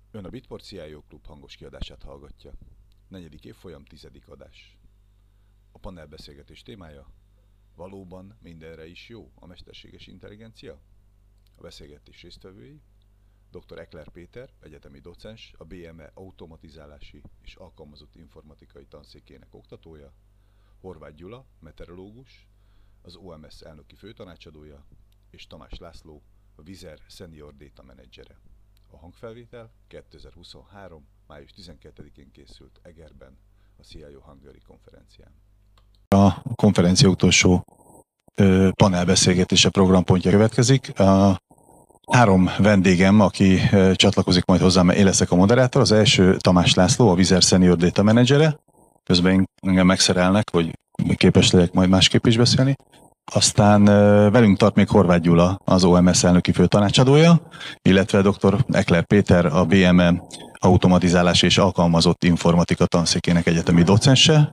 Ön a Bitport CIO Klub hangos kiadását hallgatja. 4. évfolyam 10. adás. A panelbeszélgetés témája: valóban mindenre is jó a mesterséges intelligencia? A beszélgetés résztvevői: dr. Ekler Péter, egyetemi docens, a BME automatizálási és alkalmazott informatikai tanszékének oktatója, Horváth Gyula, meteorológus, az OMS elnöki főtanácsadója, és Tamás László, a Vizer Senior Data Managere. A hangfelvétel 2023. május 12-én készült Egerben, a CIO Hungary konferencián. A konferencia utolsó panelbeszélgetése programpontja következik. Három vendégem, aki csatlakozik majd hozzám, én leszek a moderátor. Az első Tamás László, a Vizer Senior Data Managere. Közben engem megszerelnek, hogy képes legyek majd másképp is beszélni. Aztán velünk tart még Horváth Gyula, az OMS elnöki főtanácsadója, illetve dr. Ekler Péter, a BME automatizálás és alkalmazott informatika tanszékének egyetemi docense,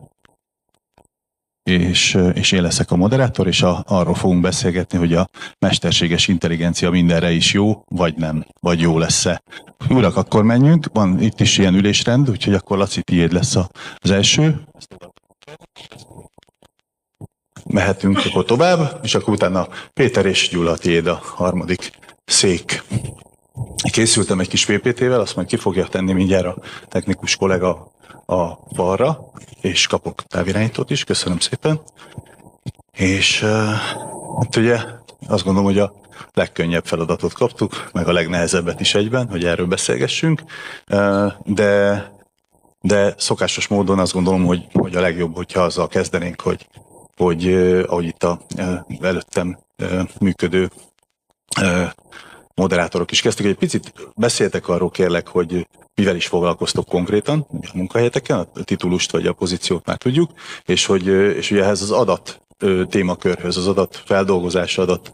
és én leszek a moderátor, és arról fogunk beszélgetni, hogy a mesterséges intelligencia mindenre is jó, vagy nem, vagy jó lesz-e. Urak, akkor menjünk, van itt is ilyen ülésrend, úgyhogy akkor Laci, tiéd lesz az első. Mehetünk akkor tovább, és akkor utána Péter és Gyula, tiéd a harmadik szék. Készültem egy kis PPT-vel, azt majd ki fogja tenni mindjárt a technikus kollega a balra, és kapok távirányítót is, köszönöm szépen. És hát ugye azt gondolom, hogy a legkönnyebb feladatot kaptuk, meg a legnehezebbet is egyben, hogy erről beszélgessünk, de szokásos módon azt gondolom, hogy a legjobb, hogyha azzal kezdenénk, hogy ahogy itt a előttem működő moderátorok is kezdtek, egy picit beszéltek arról, kérlek, hogy mivel is foglalkoztok konkrétan a munkahelyeteken, a titulust vagy a pozíciót már tudjuk, és ugye ehhez az adat témakörhöz, az adat feldolgozás, adat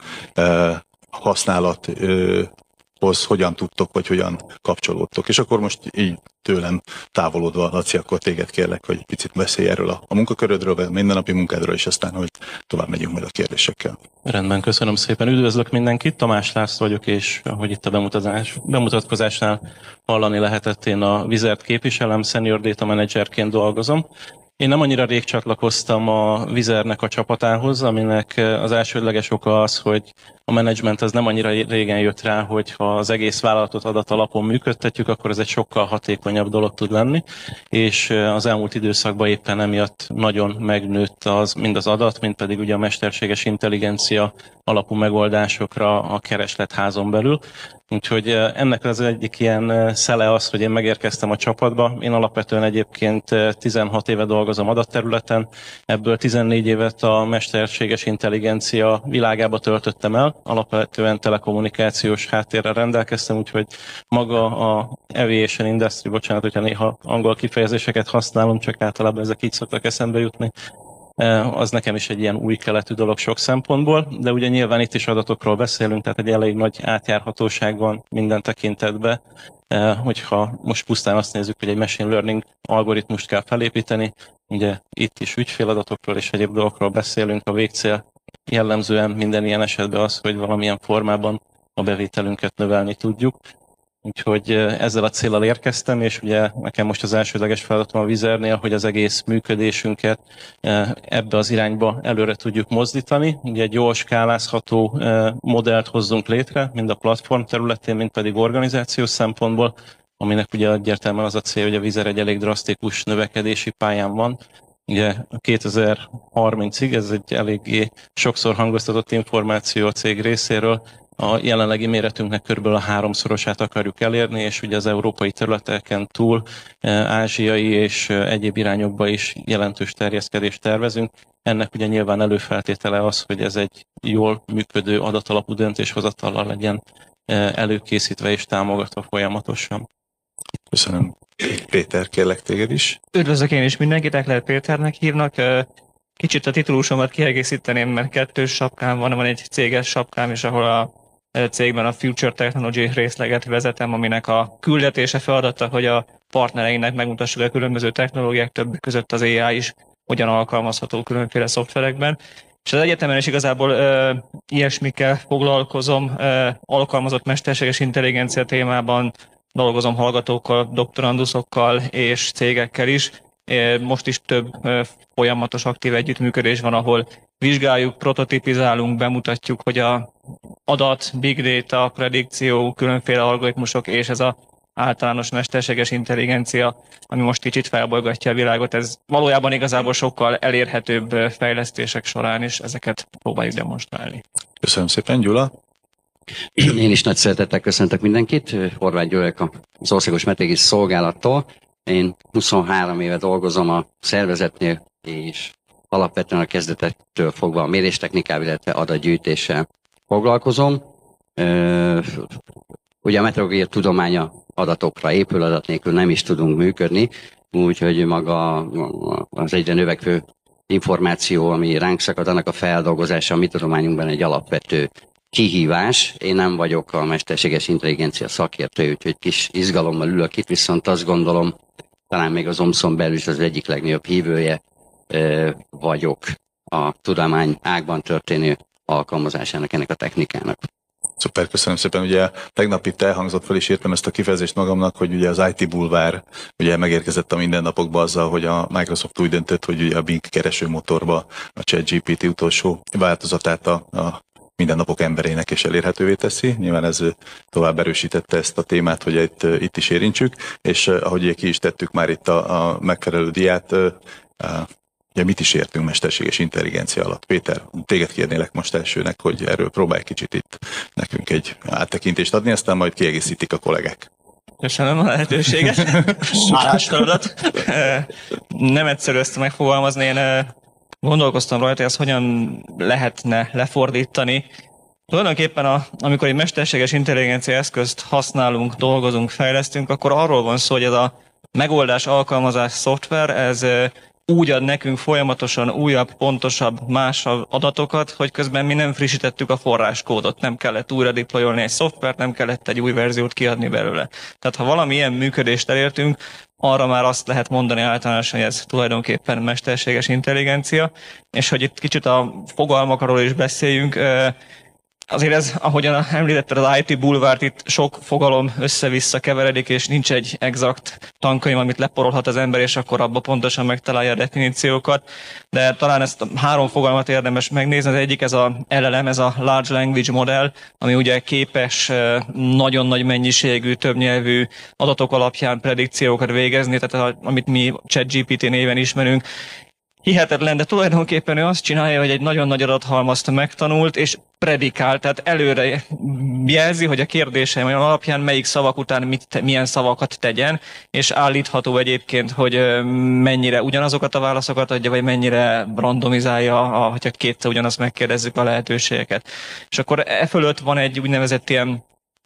használathoz hogyan tudtok, vagy hogyan kapcsolódtok. És akkor most így tőlem távolodva, Laci, akkor téged kérlek, hogy picit beszélj erről a munkakörödről, a mindennapi munkádról, és aztán, hogy tovább megyünk majd a kérdésekkel. Rendben, köszönöm szépen. Üdvözlök mindenkit, Tamás László vagyok, és ahogy itt a bemutatkozásnál hallani lehetett, én a Vizert képviselem, Senior Data Managerként dolgozom. Én nem annyira rég csatlakoztam a Vizernek a csapatához, aminek az elsődleges oka az, hogy a menedzsment az nem annyira régen jött rá, hogy ha az egész vállalatot adat alapon működtetjük, akkor ez egy sokkal hatékonyabb dolog tud lenni, és az elmúlt időszakban éppen emiatt nagyon megnőtt mind az adat, mind pedig ugye a mesterséges intelligencia alapú megoldásokra a kereslet házon belül. Úgyhogy ennek az egyik ilyen szele az, hogy én megérkeztem a csapatba. Én alapvetően egyébként 16 éve dolgozom adatterületen, ebből 14 évet a mesterséges intelligencia világába töltöttem el. Alapvetően telekommunikációs háttérrel rendelkeztem, úgyhogy maga a aviation industry, bocsánat, hogyha néha angol kifejezéseket használom, csak általában ezek így szoktak eszembe jutni. Az nekem is egy ilyen új keletű dolog sok szempontból, de ugye nyilván itt is adatokról beszélünk, tehát egy elég nagy átjárhatóság van minden tekintetben. Hogyha most pusztán azt nézzük, hogy egy machine learning algoritmust kell felépíteni, ugye itt is ügyféladatokról és egyéb dolgokról beszélünk, a végcél jellemzően minden ilyen esetben az, hogy valamilyen formában a bevételünket növelni tudjuk. Úgyhogy ezzel a céllal érkeztem, és ugye nekem most az elsődleges feladatom a Vizernél, hogy az egész működésünket ebbe az irányba előre tudjuk mozdítani. Ugye egy jól skálázható modellt hozzunk létre, mind a platform területén, mind pedig organizációs szempontból, aminek ugye egyértelműen az a cél, hogy a Vizer egy elég drasztikus növekedési pályán van. Ugye 2030-ig, ez egy eléggé sokszor hangoztatott információ a cég részéről, a jelenlegi méretünknek körülbelül a 3-szorosát akarjuk elérni, és ugye az európai területeken túl ázsiai és egyéb irányokba is jelentős terjeszkedést tervezünk. Ennek ugye nyilván előfeltétele az, hogy ez egy jól működő adatalapú döntéshozatallal legyen előkészítve és támogatva folyamatosan. Köszönöm. Péter, kérlek téged is. Üdvözlök én is mindenkit, Ekler Péternek hívnak. Kicsit a titulusomat kiegészíteném, mert kettős sapkám van egy céges sapkám, és ahol a cégben a Future Technology részleget vezetem, aminek a küldetése feladata, hogy a partnereinknek megmutassuk a különböző technológiák, többek között az AI is hogyan alkalmazható különféle szoftverekben. És az egyetemen is igazából ilyesmikkel foglalkozom, alkalmazott mesterséges intelligencia témában, dolgozom hallgatókkal, doktoranduszokkal és cégekkel is. Most is több folyamatos aktív együttműködés van, ahol vizsgáljuk, prototipizálunk, bemutatjuk, hogy a adat, big data, predikció, különféle algoritmusok és ez az általános mesterséges intelligencia, ami most kicsit felbolygatja a világot, ez valójában igazából sokkal elérhetőbb fejlesztések során is ezeket próbáljuk demonstrálni. Köszönöm szépen, Gyula. Én is nagy szeretettel köszöntök mindenkit. Horváth Gyula az Országos Meteorológiai Szolgálattól. Én 23 éve dolgozom a szervezetnél, és alapvetően a kezdetektől fogva a méréstechnikával, illetve adatgyűjtéssel foglalkozom. Ugye a meteorológia tudománya adatokra épül, adat nélkül nem is tudunk működni, úgyhogy maga az egyre növekvő információ, ami ránk szakad, annak a feldolgozása a mi tudományunkban egy alapvető kihívás. Én nem vagyok a mesterséges intelligencia szakértő, úgyhogy kis izgalommal ülök itt, viszont azt gondolom, talán még az OMSZ-on belül is az egyik legnagyobb hívője vagyok a tudomány ágban történő alkalmazásának, ennek a technikának. Szuper, köszönöm szépen. Ugye tegnap itt elhangzott, fel is írtam ezt a kifejezést magamnak, hogy ugye az IT bulvár ugye megérkezett a mindennapokba azzal, hogy a Microsoft úgy döntött, hogy ugye a Bing keresőmotorba a ChatGPT utolsó változatát a mindennapok emberének is elérhetővé teszi. Nyilván ez tovább erősítette ezt a témát, hogy itt is érintsük, és ahogy ki is tettük már itt a megfelelő diát, ugye mit is értünk mesterséges intelligencia alatt? Péter, téged kérnélek most elsőnek, hogy erről próbálj kicsit itt nekünk egy áttekintést adni, aztán majd kiegészítik a kollégák. Köszönöm a lehetőséget. Állás feladat. Nem egyszerű ezt megfogalmazni. Én gondolkoztam rajta, hogy ezt hogyan lehetne lefordítani. Tulajdonképpen amikor egy mesterséges intelligencia eszközt használunk, dolgozunk, fejlesztünk, akkor arról van szó, hogy ez a megoldás, alkalmazás, szoftver, ez úgy ad nekünk folyamatosan újabb, pontosabb, másabb adatokat, hogy közben mi nem frissítettük a forráskódot, nem kellett újra deployolni egy szoftvert, nem kellett egy új verziót kiadni belőle. Tehát ha valami ilyen működést elértünk, arra már azt lehet mondani általánosan, hogy ez tulajdonképpen mesterséges intelligencia, és hogy itt kicsit a fogalmakról is beszéljünk, azért ez, ahogyan említetted, az IT bulvárt, itt sok fogalom össze-vissza keveredik, és nincs egy exakt tankönyv, amit leporolhat az ember, és akkor abba pontosan megtalálja a definíciókat. De talán ezt a 3 fogalmat érdemes megnézni. Az egyik ez a LLM, ez a Large Language Model, ami ugye képes nagyon nagy mennyiségű, többnyelvű adatok alapján predikciókat végezni, tehát amit mi ChatGPT néven ismerünk. Hihetetlen, de tulajdonképpen ő azt csinálja, hogy egy nagyon nagy adathalmazt megtanult, és predikál, tehát előre jelzi, hogy a kérdéseim alapján melyik szavak után milyen szavakat tegyen, és állítható egyébként, hogy mennyire ugyanazokat a válaszokat adja, vagy mennyire randomizálja, hogyha kétszer ugyanazt megkérdezzük a lehetőségeket. És akkor e fölött van egy úgynevezett ilyen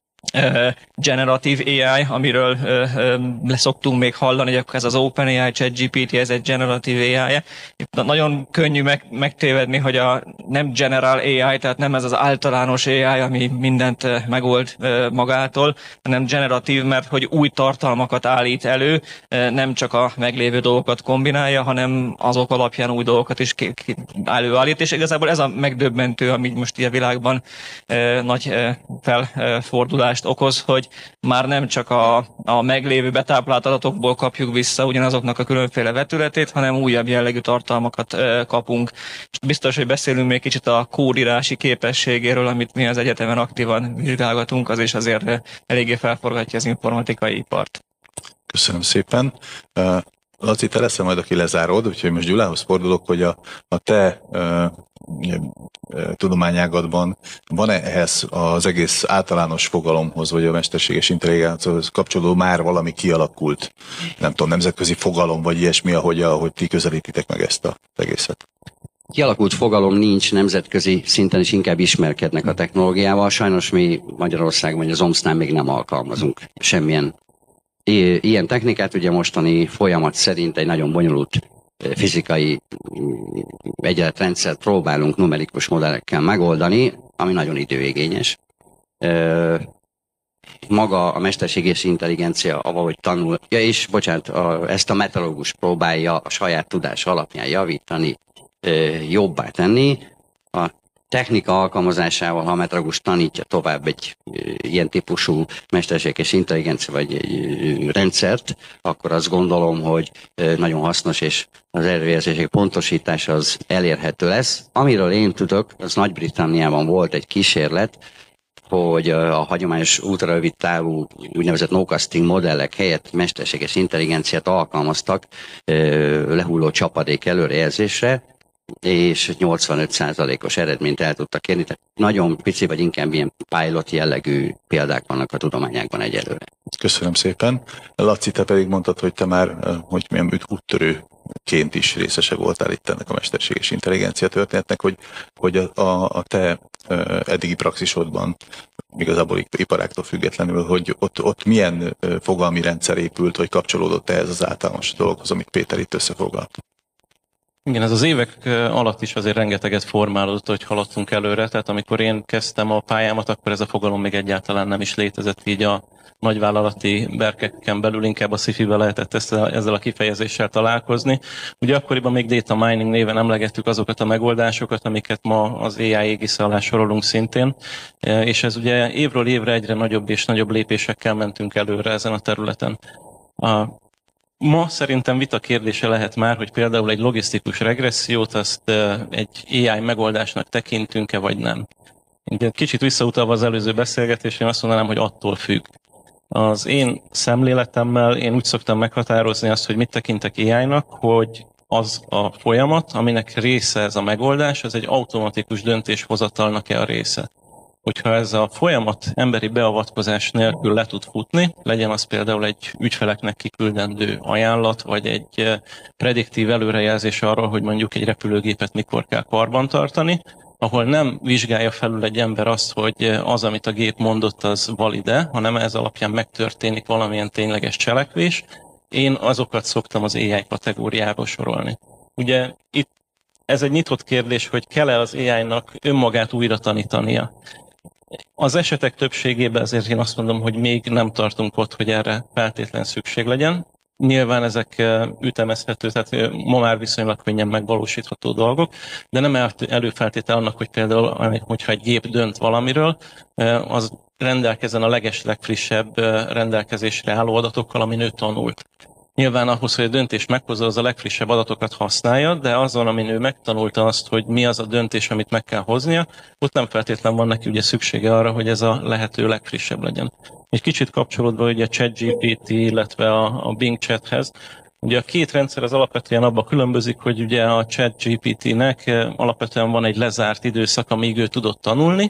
generatív AI, amiről leszoktunk még hallani, hogy ez az OpenAI, ChatGPT, ez egy generatív AI. Nagyon könnyű megtévedni, hogy nem general AI, tehát nem ez az általános AI, ami mindent megold magától, hanem generatív, mert hogy új tartalmakat állít elő, nem csak a meglévő dolgokat kombinálja, hanem azok alapján új dolgokat is előállít, és igazából ez a megdöbbentő, ami most a világban nagy felfordulást okoz, hogy már nem csak a meglévő betáplált adatokból kapjuk vissza ugyanazoknak a különféle vetületét, hanem újabb jellegű tartalmakat kapunk. Biztos, hogy beszélünk még kicsit a kódírási képességéről, amit mi az egyetemen aktívan vizsgálgatunk, az is azért eléggé felforgatja az informatikai ipart. Köszönöm szépen. Laci, te leszel majd, aki lezárod, úgyhogy most Gyulához fordulok, hogy a te tudományágadban van-e ehhez az egész általános fogalomhoz, vagy a mesterséges intelligenciához kapcsolódó már valami kialakult, nem tudom, nemzetközi fogalom, vagy ilyesmi, ahogy ti közelítitek meg ezt az egészet? Kialakult fogalom nincs, nemzetközi szinten is inkább ismerkednek a technológiával. Sajnos mi Magyarországon vagy az OMSZ-nál még nem alkalmazunk semmilyen ilyen technikát. Ugye mostani folyamat szerint egy nagyon bonyolult fizikai egyenletrendszert próbálunk numerikus modellekkel megoldani, ami nagyon időigényes. Maga a mesterséges intelligencia, ahogy tanul, ezt a meteorológus próbálja a saját tudás alapján javítani, jobbá tenni. A technika alkalmazásával, ha metragust tanítja tovább egy ilyen típusú mesterséges intelligencia vagy egy rendszert, akkor azt gondolom, hogy nagyon hasznos, és az előrejelzések pontosítása az elérhető lesz. Amiről én tudok, az Nagy-Britanniában volt egy kísérlet, hogy a hagyományos ultrarövid távú úgynevezett no-casting modellek helyett mesterséges intelligenciát alkalmaztak lehulló csapadék előrejelzésre, és 85%-os eredményt el tudtak érni. Tehát nagyon pici, vagy inkább ilyen pilot jellegű példák vannak a tudományákban egyelőre. Köszönöm szépen. Laci, te pedig mondtad, hogy te már, hogy milyen úttörőként is részese voltál itt ennek a mesterséges intelligencia történetnek, hogy a te eddigi praxisodban, igazából iparáktól függetlenül, hogy ott milyen fogalmi rendszer épült, vagy kapcsolódott ehhez az általános dologhoz, amit Péter itt összefoglalt. Igen, ez az évek alatt is azért rengeteget formálódott, hogy haladtunk előre, tehát amikor én kezdtem a pályámat, akkor ez a fogalom még egyáltalán nem is létezett, így a nagyvállalati berkeken belül inkább a sci-fibe lehetett ezzel a kifejezéssel találkozni. Ugye akkoriban még data mining néven emlegettük azokat a megoldásokat, amiket ma az AI égisze alá sorolunk szintén, és ez ugye évről évre egyre nagyobb és nagyobb lépésekkel mentünk előre ezen a területen. Ma szerintem vita kérdése lehet már, hogy például egy logisztikus regressziót azt egy AI megoldásnak tekintünk-e, vagy nem. Kicsit visszautalva az előző beszélgetésre, én azt mondanám, hogy attól függ. Az én szemléletemmel én úgy szoktam meghatározni azt, hogy mit tekintek AI-nak, hogy az a folyamat, aminek része ez a megoldás, az egy automatikus döntéshozatalnak-e a része. Hogyha ez a folyamat emberi beavatkozás nélkül le tud futni, legyen az például egy ügyfeleknek kiküldendő ajánlat, vagy egy prediktív előrejelzés arról, hogy mondjuk egy repülőgépet mikor kell karbantartani, ahol nem vizsgálja felül egy ember azt, hogy az, amit a gép mondott, az valide, hanem ez alapján megtörténik valamilyen tényleges cselekvés. Én azokat szoktam az AI kategóriába sorolni. Ugye itt ez egy nyitott kérdés, hogy kell-e az AI-nak önmagát újra tanítania. Az esetek többségében azért én azt mondom, hogy még nem tartunk ott, hogy erre feltétlen szükség legyen. Nyilván ezek ütemezhető, tehát ma már viszonylag könnyen megvalósítható dolgok, de nem előfeltétel annak, hogy például, hogyha egy gép dönt valamiről, az rendelkezzen a legfrissebb rendelkezésre álló adatokkal, amin ő tanult. Nyilván ahhoz, hogy a döntés meghozza, az a legfrissebb adatokat használja, de azon, amin ő megtanulta azt, hogy mi az a döntés, amit meg kell hoznia, ott nem feltétlen van neki ugye szüksége arra, hogy ez a lehető legfrissebb legyen. Egy kicsit kapcsolódva ugye a ChatGPT, illetve a Bing Chathez, ugye a két rendszer az alapvetően abban különbözik, hogy ugye a ChatGPT-nek alapvetően van egy lezárt időszak, amíg ő tudott tanulni,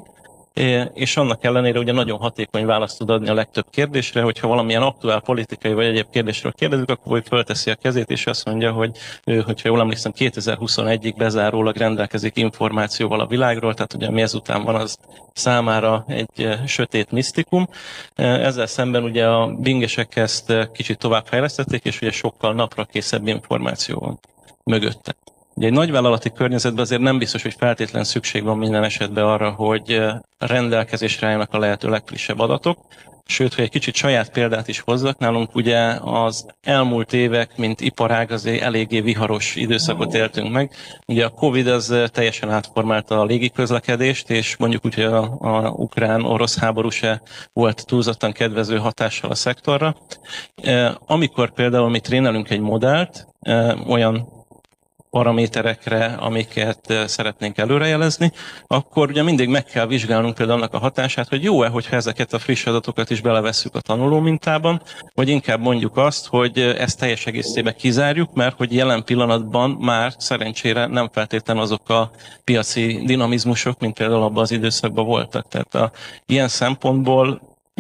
és annak ellenére ugye nagyon hatékony választ tud adni a legtöbb kérdésre, hogyha valamilyen aktuál politikai vagy egyéb kérdésről kérdezik, akkor ő fölteszi a kezét, és azt mondja, hogy ő, hogyha jól emlékszem, 2021-ig bezárólag rendelkezik információval a világról, tehát ugye mi ezután van, az számára egy sötét misztikum. Ezzel szemben ugye a bingesek ezt kicsit tovább fejlesztették, és ugye sokkal naprakészebb információ van mögötte. Ugye egy nagyvállalati környezetben azért nem biztos, hogy feltétlen szükség van minden esetben arra, hogy rendelkezésre álljanak a lehető legfrissebb adatok. Sőt, hogy egy kicsit saját példát is hozzak, nálunk ugye az elmúlt évek, mint iparág, azért eléggé viharos időszakot éltünk meg. Ugye a Covid az teljesen átformálta a légiközlekedést, és mondjuk úgy, hogy a ukrán-orosz háború se volt túlzottan kedvező hatással a szektorra. Amikor például mi trénelünk egy modellt, olyan paraméterekre, amiket szeretnénk előrejelezni, akkor ugye mindig meg kell vizsgálnunk például annak a hatását, hogy jó-e, hogyha ezeket a friss adatokat is belevesszük a tanuló mintában, vagy inkább mondjuk azt, hogy ezt teljes egészében kizárjuk, mert hogy jelen pillanatban már szerencsére nem feltétlenül azok a piaci dinamizmusok, mint például abban az időszakban voltak. Tehát ilyen szempontból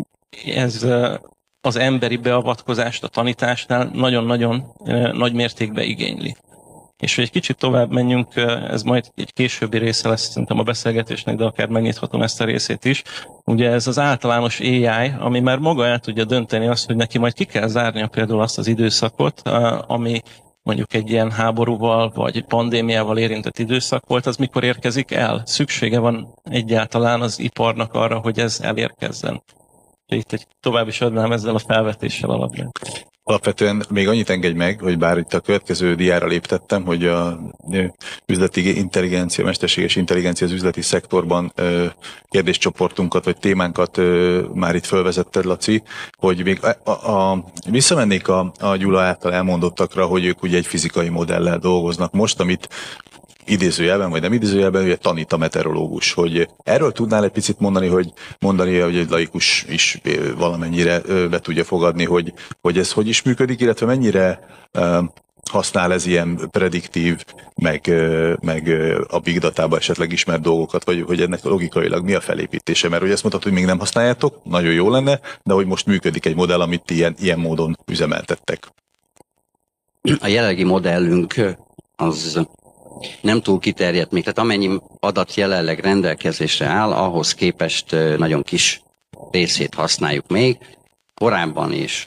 ez az emberi beavatkozást a tanításnál nagyon-nagyon nagy mértékben igényli. És hogy egy kicsit tovább menjünk, ez majd egy későbbi része lesz szerintem a beszélgetésnek, de akár megnyithatom ezt a részét is. Ugye ez az általános AI, ami már maga el tudja dönteni azt, hogy neki majd ki kell zárnia például azt az időszakot, ami mondjuk egy ilyen háborúval vagy pandémiával érintett időszak volt, az mikor érkezik el? Szüksége van egyáltalán az iparnak arra, hogy ez elérkezzen. Itt tovább is adnám ezzel a felvetéssel alapján. Alapvetően még annyit engedj meg, hogy bár itt a következő diára léptettem, hogy a üzleti intelligencia, mesterséges intelligencia az üzleti szektorban kérdéscsoportunkat vagy témánkat már itt fölvezetted, Laci, hogy még visszamennék a Gyula által elmondottakra, hogy ők ugye egy fizikai modellel dolgoznak most, amit idézőjelben, vagy nem idézőjelben, hogy tanít a meteorológus, hogy erről tudnál egy picit mondani, hogy egy laikus is valamennyire be tudja fogadni, hogy ez hogy is működik, illetve mennyire használ ez ilyen prediktív, meg a big datában esetleg ismert dolgokat, vagy hogy ennek logikailag mi a felépítése, mert hogy ezt mondtad, hogy még nem használjátok, nagyon jó lenne, de hogy most működik egy modell, amit ilyen módon üzemeltettek. A jelenlegi modellünk az nem túl kiterjedt még, tehát amennyi adat jelenleg rendelkezésre áll, ahhoz képest nagyon kis részét használjuk még. Korábban is,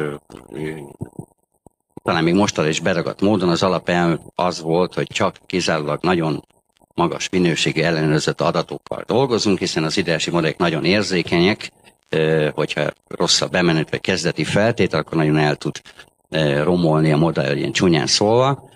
talán még mostanra is beragadt módon az alapelv az volt, hogy csak kizárólag nagyon magas minőségű ellenőrzött adatokkal dolgozunk, hiszen az ideási modellek nagyon érzékenyek, hogyha rossz a bemenet vagy kezdeti feltétel, akkor nagyon el tud romolni a modell, ilyen csúnyán szólva.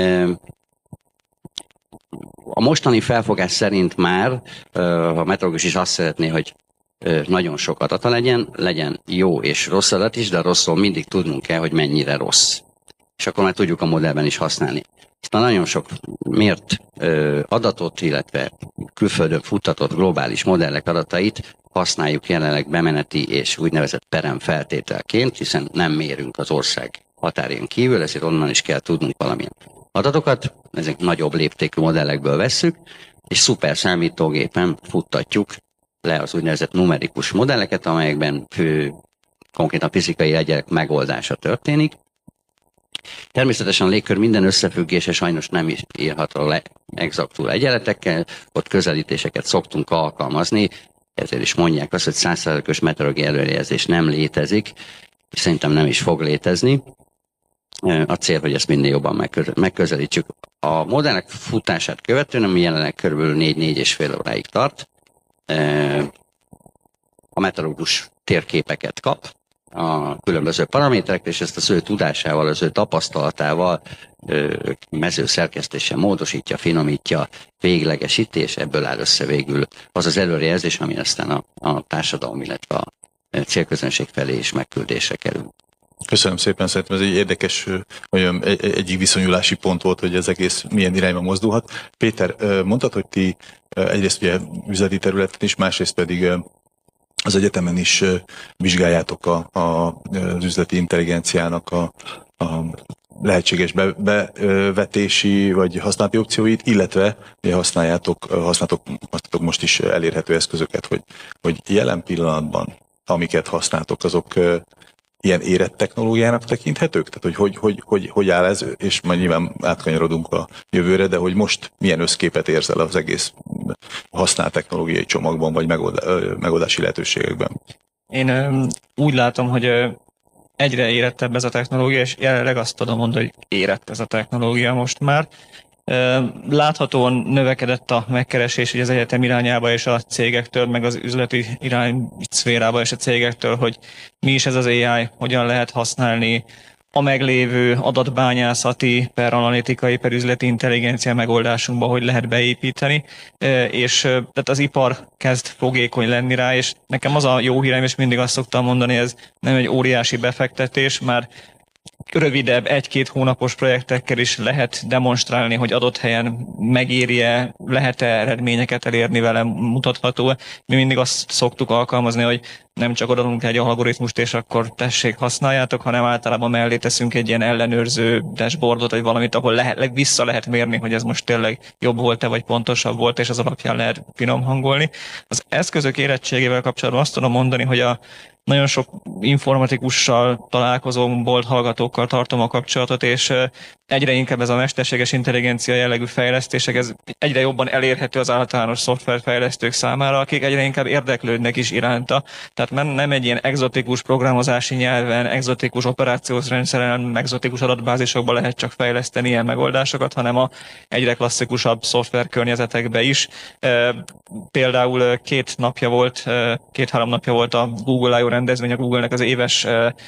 A mostani felfogás szerint már a meteorológus is azt szeretné, hogy nagyon sok adata legyen jó és rossz adat is, de a rosszról mindig tudnunk kell, hogy mennyire rossz. És akkor már tudjuk a modellben is használni. Aztán nagyon sok mért adatot, illetve külföldön futtatott globális modellek adatait használjuk jelenleg bemeneti és úgynevezett perem feltételként, hiszen nem mérünk az ország határén kívül, ezért onnan is kell tudnunk valamilyen adatokat, ezek nagyobb léptékű modellekből vesszük, és szuper számítógépen futtatjuk le az úgynevezett numerikus modelleket, amelyekben konkrétan fizikai egyenletek megoldása történik. Természetesen a légkör minden összefüggése sajnos nem is írható le exaktul egyenletekkel, ott közelítéseket szoktunk alkalmazni, ezért is mondják azt, hogy 100%-os meteorológiai előrejelzés nem létezik, és szerintem nem is fog létezni. A cél, hogy ezt minél jobban megközelítsük. A modellek futását követően, ami jelenleg kb. 4-4,5 óráig tart, a meteorológus térképeket kap a különböző paraméterekre, és ezt az ő tudásával, az ő tapasztalatával mezőszerkesztéssel módosítja, finomítja, véglegesíti, és ebből áll össze végül az az előrejelzés, ami aztán a társadalom, illetve a célközönség felé is megküldésre kerül. Köszönöm szépen, szerintem ez egy érdekes, olyan egyik viszonyulási pont volt, hogy ez egész milyen irányba mozdulhat. Péter, mondtad, hogy ti egyrészt ugye üzleti területen is, másrészt pedig az egyetemen is vizsgáljátok az üzleti intelligenciának a lehetséges bevetési vagy használati opcióit, illetve használtok most is elérhető eszközöket, hogy jelen pillanatban, amiket használtok, azok ilyen érett technológiának tekinthetők? Tehát, hogy áll ez, és majd nyilván átkanyarodunk a jövőre, de hogy most milyen összképet érzel az egész használt technológiai csomagban, vagy megoldási lehetőségekben? Én úgy látom, hogy egyre érettebb ez a technológia, és jelenleg azt tudom mondani, hogy érett ez a technológia most már. Láthatóan növekedett a megkeresés az egyetem irányába és a cégektől, meg az üzleti szférába és a cégektől, hogy mi is ez az AI, hogyan lehet használni a meglévő adatbányászati, per analitikai, per üzleti intelligencia megoldásunkba, hogy lehet beépíteni, és tehát az ipar kezd fogékony lenni rá, és nekem az a jó hírem, és mindig azt szoktam mondani, ez nem egy óriási befektetés, már rövidebb, 1-2 hónapos projektekkel is lehet demonstrálni, hogy adott helyen megéri-e, lehet-e eredményeket elérni vele, mutatható. Mi mindig azt szoktuk alkalmazni, hogy nem csak adunk egy algoritmust, és akkor tessék, használjátok, hanem általában mellé teszünk egy ilyen ellenőrző dashboardot, vagy valamit, ahol vissza lehet mérni, hogy ez most tényleg jobb volt-e, vagy pontosabb volt, és az alapján lehet finom hangolni. Az eszközök érettségével kapcsolatban azt tudom mondani, hogy nagyon sok informatikussal találkozom, bolt hallgatókkal tartom a kapcsolatot, és egyre inkább ez a mesterséges intelligencia jellegű fejlesztések, ez egyre jobban elérhető az általános szoftverfejlesztők számára, akik egyre inkább érdeklődnek is iránta. Tehát nem egy ilyen egzotikus programozási nyelven, egzotikus operációs rendszeren, egzotikus adatbázisokban lehet csak fejleszteni ilyen megoldásokat, hanem a egyre klasszikusabb szoftverkörnyezetekbe is. Például 2-3 napja volt a Google I.O. rendezvény, a Google-nek az éves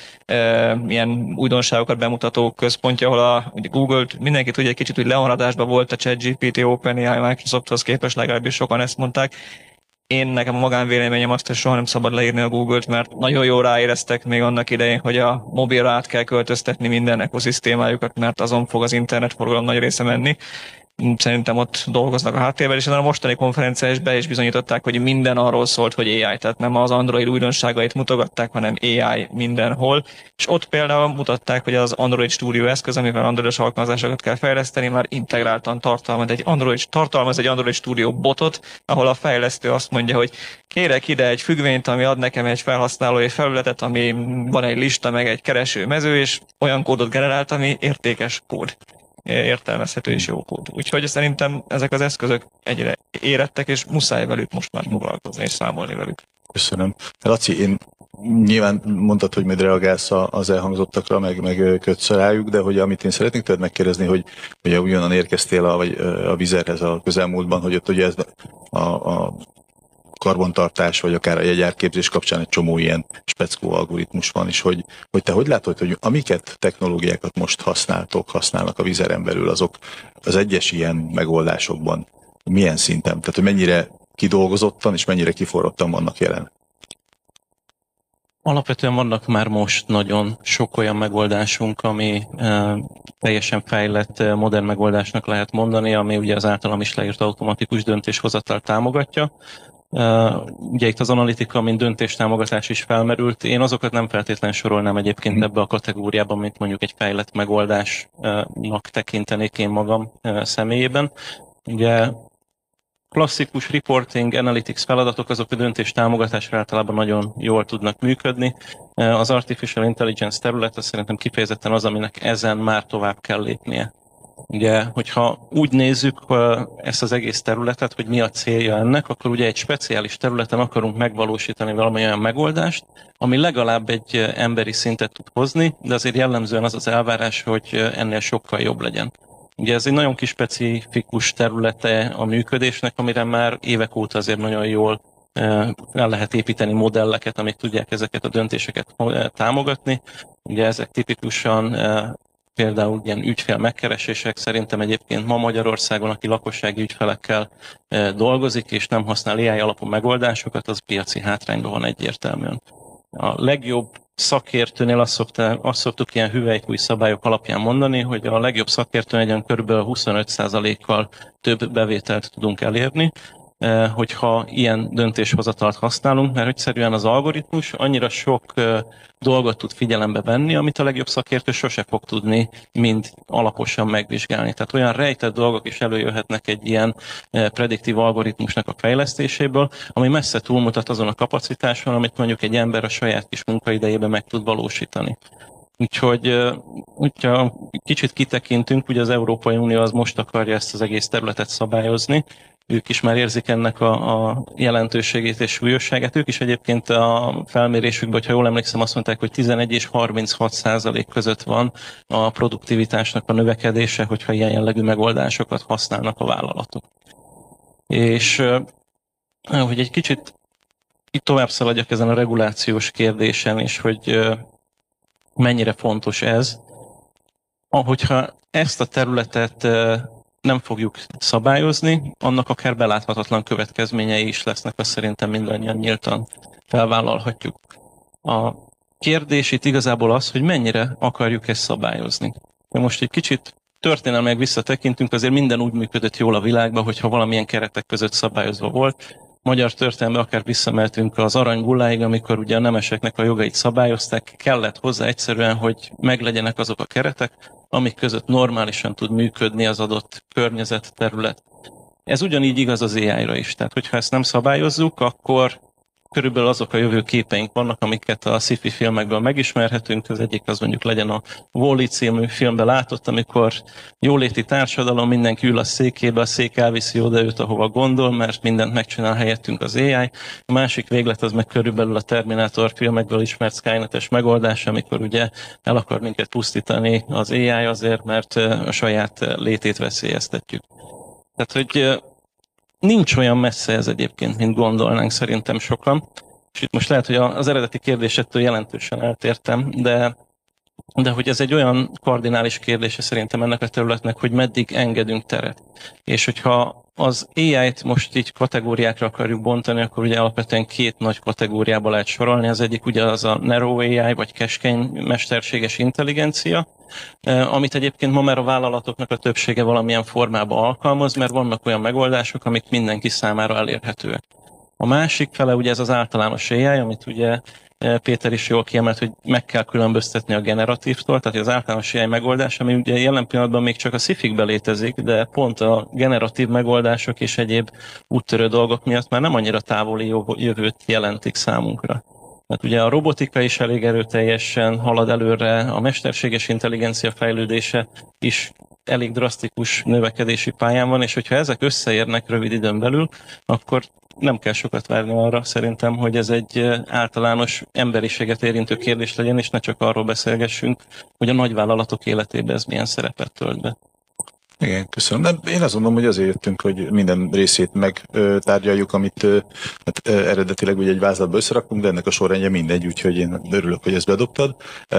ilyen újdonságokat bemutató központja, ahol Google mindenki tudja, egy kicsit úgy lemaradásban volt a ChatGPT, OpenAI, Microsofthoz képest, legalábbis sokan ezt mondták. Nekem a magánvéleményem azt, hogy soha nem szabad leírni a Google-t, mert nagyon jól ráéreztek még annak idején, hogy a mobilra át kell költöztetni minden ökoszisztémájukat, mert azon fog az internetforgalom nagy része menni. Szerintem ott dolgoznak a háttérben, és a mostani konferencián is be is bizonyították, hogy minden arról szólt, hogy AI, tehát nem az Android újdonságait mutogatták, hanem AI mindenhol. És ott például mutatták, hogy az Android Studio eszköz, amivel androidos alkalmazásokat kell fejleszteni, már integráltan tartalmaz egy Android Studio botot, ahol a fejlesztő azt mondja, hogy kérek ide egy függvényt, ami ad nekem egy felhasználói felületet, ami van egy lista, meg egy keresőmező, és olyan kódot generált, ami értékes kód, értelmezhető és jó kód. Úgyhogy szerintem ezek az eszközök egyre érettek, és muszáj velük most már foglalkozni és számolni velük. Köszönöm. Laci, én nyilván mondtad, hogy majd reagálsz az elhangzottakra, meg kötsz rájuk, de hogy amit én szeretnék tőled megkérdezni, hogy ugye ugyanan érkeztél a Vizerhez a közelmúltban, hogy ott ugye ez a karbantartás, vagy akár a jegyárképzés kapcsán egy csomó ilyen speckó algoritmus van is, hogy te hogy látod, hogy amiket technológiákat most használnak a Vizeren belül, azok az egyes ilyen megoldásokban milyen szinten? Tehát, hogy mennyire kidolgozottan és mennyire kiforrottan vannak jelen? Alapvetően vannak már most nagyon sok olyan megoldásunk, ami teljesen fejlett, modern megoldásnak lehet mondani, ami ugye az általam is leírt automatikus döntéshozatalt támogatja. Ugye itt az analitika, mint döntéstámogatás is felmerült. Én azokat nem feltétlenül sorolnám egyébként ebbe a kategóriában, mint mondjuk egy fejlett megoldásnak tekintenék én magam személyében. Ugye klasszikus reporting, analytics feladatok, azok a döntéstámogatásra általában nagyon jól tudnak működni. Az artificial intelligence területe szerintem kifejezetten az, aminek ezen már tovább kell lépnie. Ugye, hogyha úgy nézzük ezt az egész területet, hogy mi a célja ennek, akkor ugye egy speciális területen akarunk megvalósítani valamilyen megoldást, ami legalább egy emberi szintet tud hozni, de azért jellemzően az az elvárás, hogy ennél sokkal jobb legyen. Ugye ez egy nagyon kis specifikus területe a működésnek, amire már évek óta azért nagyon jól el lehet építeni modelleket, amik tudják ezeket a döntéseket támogatni. Ugye ezek tipikusan például ilyen ügyfél megkeresések, szerintem egyébként ma Magyarországon, aki lakossági ügyfelekkel dolgozik, és nem használ AI alapú megoldásokat, az piaci hátrányban van egyértelműen. A legjobb szakértőnél azt szoktuk ilyen hüvelykúj szabályok alapján mondani, hogy a legjobb szakértőnél kb. 25%-kal több bevételt tudunk elérni, hogyha ilyen döntéshozatalt használunk, mert egyszerűen az algoritmus annyira sok dolgot tud figyelembe venni, amit a legjobb szakértő sose fog tudni mind alaposan megvizsgálni. Tehát olyan rejtett dolgok is előjöhetnek egy ilyen prediktív algoritmusnak a fejlesztéséből, ami messze túlmutat azon a kapacitáson, amit mondjuk egy ember a saját kis munkaidejében meg tud valósítani. Úgyhogy hogyha kicsit kitekintünk, ugye az Európai Unió az most akarja ezt az egész területet szabályozni, ők is már érzik ennek a jelentőségét és súlyosságát. Ők is egyébként a felmérésükben, ha jól emlékszem, azt mondták, hogy 11 és 36% között van a produktivitásnak a növekedése, hogyha ilyen jellegű megoldásokat használnak a vállalatok. És hogy egy kicsit itt tovább szaladjak ezen a regulációs kérdésen, és hogy mennyire fontos ez, ahogyha ezt a területet nem fogjuk szabályozni, annak akár beláthatatlan következményei is lesznek, azt szerintem mindannyian nyíltan felvállalhatjuk. A kérdés itt igazából az, hogy mennyire akarjuk ezt szabályozni. De most egy kicsit történelmileg visszatekintünk, azért minden úgy működött jól a világban, hogyha valamilyen keretek között szabályozva volt. Magyar történelemben akár visszamehetünk az aranybulláig, amikor ugye a nemeseknek a jogait szabályozták, kellett hozzá egyszerűen, hogy meglegyenek azok a keretek, amik között normálisan tud működni az adott környezet, terület. Ez ugyanígy igaz az AI-ra is. Tehát, hogyha ezt nem szabályozzuk, akkor körülbelül azok a jövőképeink vannak, amiket a sci-fi filmekből megismerhetünk. Az egyik az mondjuk legyen a Wall-E című filmben látott, amikor jóléti társadalom, mindenki ül a székébe, a szék elviszi oda őt, ahova gondol, mert mindent megcsinál helyettünk az AI. A másik véglet az meg körülbelül a Terminátor filmekből ismert Skynet-es megoldás, amikor ugye el akar minket pusztítani az AI azért, mert a saját létét veszélyeztetjük. Tehát, hogy nincs olyan messze ez egyébként, mint gondolnánk szerintem sokan. És itt most lehet, hogy az eredeti kérdésettől jelentősen eltértem, de hogy ez egy olyan kardinális kérdése szerintem ennek a területnek, hogy meddig engedünk teret. És hogyha az AI-t most így kategóriákra akarjuk bontani, akkor ugye alapvetően két nagy kategóriába lehet sorolni. Az egyik ugye az a narrow AI, vagy keskeny mesterséges intelligencia, amit egyébként ma már a vállalatoknak a többsége valamilyen formában alkalmaz, mert vannak olyan megoldások, amik mindenki számára elérhetőek. A másik fele ugye ez az általános AI, amit ugye Péter is jól kiemelt, hogy meg kell különböztetni a generatívtól, tehát az általános AI megoldás, ami ugye jelen pillanatban még csak a sci-fikben létezik, de pont a generatív megoldások és egyéb úttörő dolgok miatt már nem annyira távoli jövőt jelentik számunkra. Mert ugye a robotika is elég erőteljesen halad előre, a mesterséges intelligencia fejlődése is elég drasztikus növekedési pályán van, és hogyha ezek összeérnek rövid időn belül, akkor nem kell sokat várni arra szerintem, hogy ez egy általános emberiséget érintő kérdés legyen, és ne csak arról beszélgessünk, hogy a nagyvállalatok életében ez milyen szerepet tölt be. Igen, köszönöm. De én azt gondolom, hogy azért jöttünk, hogy minden részét megtárgyaljuk, amit eredetileg ugye egy vázlatba összerakunk, de ennek a sorrendje mindegy, úgyhogy én örülök, hogy ezt bedobtad.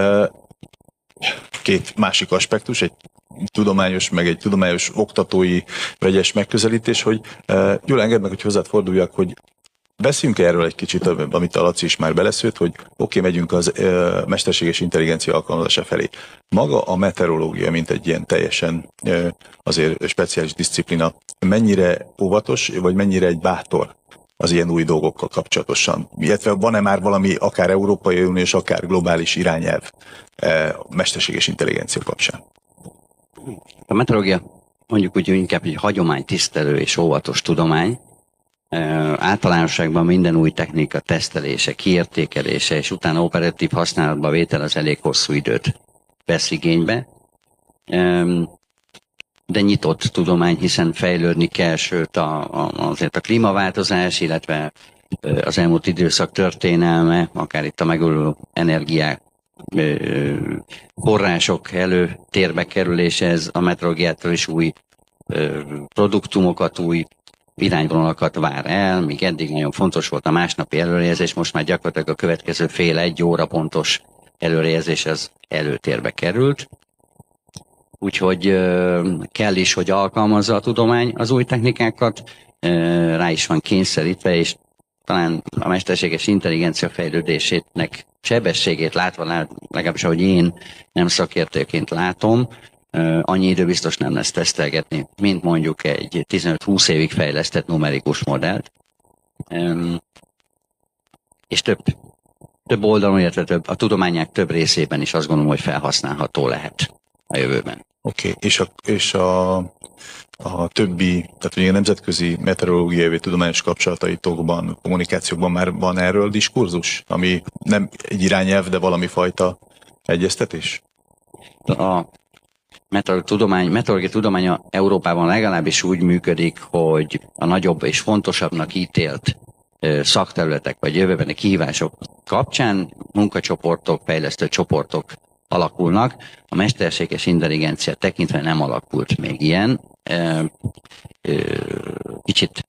Két másik aspektus, egy tudományos, meg egy tudományos oktatói vegyes megközelítés, hogy jól engedd meg, hogy hozzád forduljak, hogy beszéljünk erről egy kicsit, amit a Laci is már beleszőtt, hogy oké, megyünk az mesterséges intelligencia alkalmazása felé. Maga a meteorológia, mint egy ilyen teljesen azért speciális diszciplina, mennyire óvatos, vagy mennyire egy bátor az ilyen új dolgokkal kapcsolatosan? Illetve van-e már valami akár Európai Uniós, akár globális irányelv mesterséges intelligencia kapcsán? A meteorológia mondjuk úgy inkább egy hagyománytisztelő és óvatos tudomány. Általánosságban minden új technika tesztelése, kiértékelése és utána operatív használatba vétel az elég hosszú időt vesz igénybe. De nyitott tudomány, hiszen fejlődni kell, sőt azért a klímaváltozás, illetve az elmúlt időszak történelme, akár itt a megújuló energiák, források előtérbe kerülése, ez a meteorológiától is új produktumokat, új irányvonalakat vár el, míg eddig nagyon fontos volt a másnapi előrejelzés, most már gyakorlatilag a következő fél egy óra pontos előrejelzés az előtérbe került. Úgyhogy kell is, hogy alkalmazza a tudomány az új technikákat, rá is van kényszerítve, és talán a mesterséges intelligencia fejlődésének sebességét látva, legalábbis ahogy én nem szakértőként látom, annyi idő biztos nem lesz tesztelgetni, mint mondjuk egy 15-20 évig fejlesztett numerikus modellt. És több oldalon, illetve a tudományák több részében is azt gondolom, hogy felhasználható lehet a jövőben. Oké, és a többi, tehát ugye a nemzetközi meteorológiai vagy tudományos kapcsolataitokban, kommunikációkban már van erről diskurzus, ami nem egy irányelv, de valami fajta egyeztetés? A meteorológia tudománya Európában legalábbis úgy működik, hogy a nagyobb és fontosabbnak ítélt szakterületek vagy jövőbeni kihívások kapcsán munkacsoportok, fejlesztő csoportok alakulnak. A mesterséges intelligencia tekintve nem alakult még ilyen. Kicsit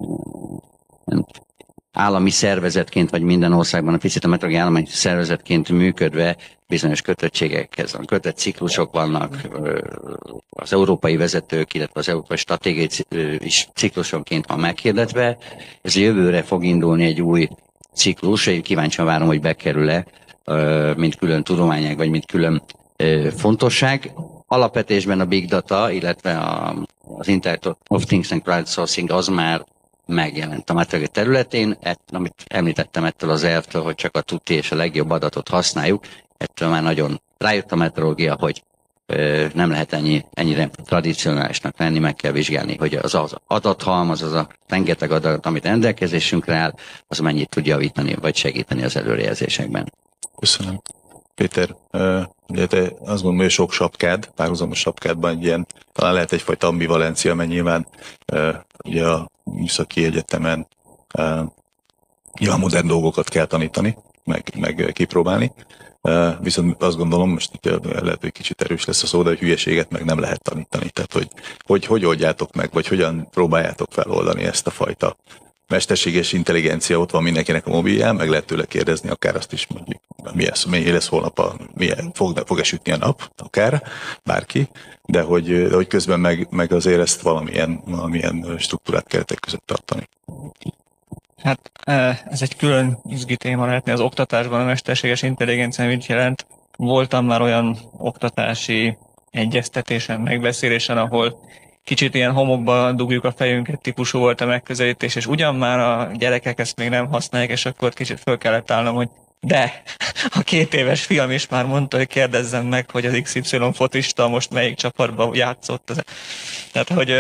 állami szervezetként, vagy minden országban a picit a meteorológiai állami szervezetként működve bizonyos kötöttségekhez van. Kötött ciklusok vannak, az európai vezetők, illetve az európai stratégiai is ciklusonként van meghirdetve. Ez jövőre fog indulni egy új ciklus, én kíváncsian várom, hogy bekerül-e, mint külön tudományág, vagy mint külön fontosság. Alapvetésben a big data, illetve az Internet of Things and crowdsourcing az már megjelent a meteorológia területén, amit említettem ettől az elvtől, hogy csak a tuti és a legjobb adatot használjuk, ettől már nagyon rájött a meteorológia, hogy nem lehet ennyire tradicionálisnak lenni, meg kell vizsgálni, hogy az adathalmaz, az a rengeteg adat, amit rendelkezésünkre áll, az mennyit tud javítani, vagy segíteni az előrejelzésekben. Köszönöm. Péter, ugye te azt gondolom, hogy sok sapkád, párhuzamos sapkádban egy ilyen, talán lehet egyfajta ambivalencia, mert nyilván ugye a műszaki egyetemen modern dolgokat kell tanítani, meg kipróbálni. Viszont azt gondolom, most lehet, hogy kicsit erős lesz a szó, de hogy hülyeséget meg nem lehet tanítani. Tehát, hogy oldjátok meg, vagy hogyan próbáljátok feloldani ezt a fajta mesterséges intelligencia, ott van mindenkinek a mobilján, meg lehet tőle kérdezni akár azt is, mondjuk, mi lesz holnap, fog-e sütni a nap, akár bárki, de hogy közben meg azért ezt valamilyen struktúrát keretek között tartani. Hát ez egy külön izgi téma lehetne az oktatásban, a mesterséges intelligencia mit jelent. Voltam már olyan oktatási egyeztetésen, megbeszélésen, ahol kicsit ilyen homokba dugjuk a fejünket típusú volt a megközelítés, és ugyan már a gyerekek ezt még nem használják, és akkor kicsit föl kellett állnom, hogy de a 2 éves fiam is már mondta, hogy kérdezzem meg, hogy az XY fotista most melyik csapatban játszott. Tehát, hogy